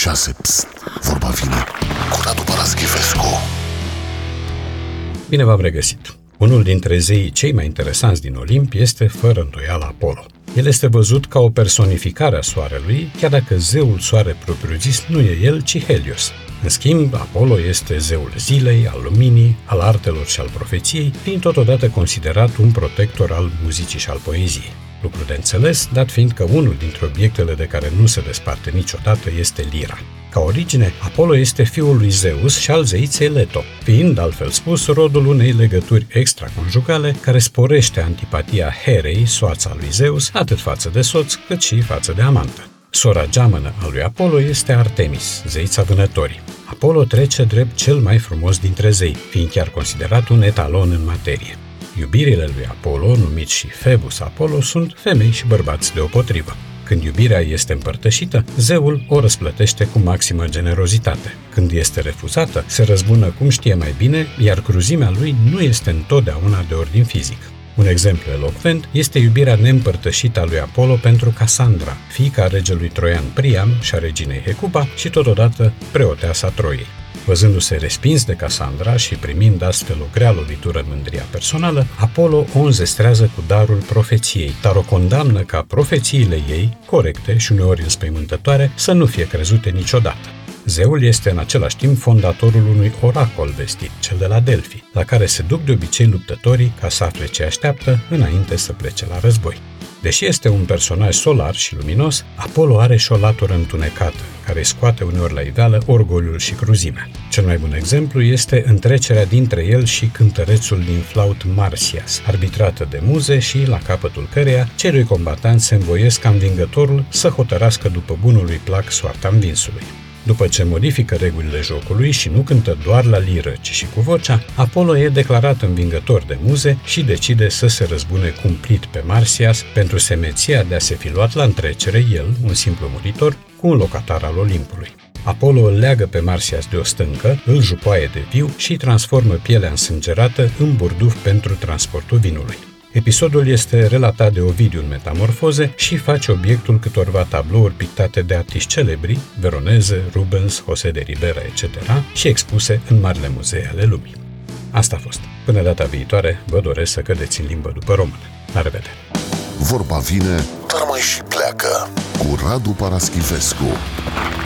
6. Psst, vorba vine cu Radu Paraschivescu. Bine v-am regăsit! Unul dintre zeii cei mai interesanți din Olimp este fără îndoială Apollo. El este văzut ca o personificare a soarelui, chiar dacă zeul soare propriu-zis nu e el, ci Helios. În schimb, Apollo este zeul zilei, al luminii, al artelor și al profeției, fiind totodată considerat un protector al muzicii și al poeziei. Lucru de înțeles, dat fiind că unul dintre obiectele de care nu se desparte niciodată este lira. Ca origine, Apollo este fiul lui Zeus și al zeiței Leto, fiind, altfel spus, rodul unei legături extraconjugale care sporește antipatia Herei, soața lui Zeus, atât față de soț cât și față de amantă. Sora geamănă a lui Apollo este Artemis, zeița vânătorii. Apollo trece drept cel mai frumos dintre zei, fiind chiar considerat un etalon în materie. Iubirile lui Apollo, numiți și Phoebus Apollo, sunt femei și bărbați deopotrivă. Când iubirea este împărtășită, zeul o răsplătește cu maximă generozitate. Când este refuzată, se răzbună cum știe mai bine, iar cruzimea lui nu este întotdeauna de ordin fizic. Un exemplu elocvent este iubirea neîmpărtășită a lui Apollo pentru Casandra, fiica regelui troian Priam și a reginei Hecuba și totodată preoteasa Troiei. Văzându-se respins de Casandra și primind astfel o grea lovitură în mândria personală, Apollo o înzestrează cu darul profeției, dar o condamnă ca profețiile ei, corecte și uneori înspăimântătoare, să nu fie crezute niciodată. Zeul este în același timp fondatorul unui oracol vestit, cel de la Delphi, la care se duc de obicei luptătorii ca să afle ce așteaptă înainte să plece la război. Deși este un personaj solar și luminos, Apollo are și o latură întunecată, care îi scoate uneori la iveală orgoliul și cruzimea. Cel mai bun exemplu este întrecerea dintre el și cântărețul din flaut Marsyas, arbitrată de muze și la capătul căreia cei doi combatanți se învoiesc ca învingătorul să hotărască după bunului plac soarta învinsului. După ce modifică regulile jocului și nu cântă doar la liră, ci și cu vocea, Apollo e declarat învingător de muze și decide să se răzbune cumplit pe Marsyas pentru semeția de a se fi luat la întrecere el, un simplu muritor, cu un locatar al Olimpului. Apollo îl leagă pe Marsyas de o stâncă, îl jupoaie de viu și transformă pielea însângerată în burduf pentru transportul vinului. Episodul este relatat de Ovidiu în Metamorfoze și face obiectul câtorva tablouri pictate de artiști celebri, Veroneze, Rubens, José de Ribera, etc., și expuse în marile muzee ale lumii. Asta a fost. Până data viitoare, vă doresc să cădeți în limbă după română. La revedere! Vorba vine, dar mai și pleacă cu Radu Paraschivescu.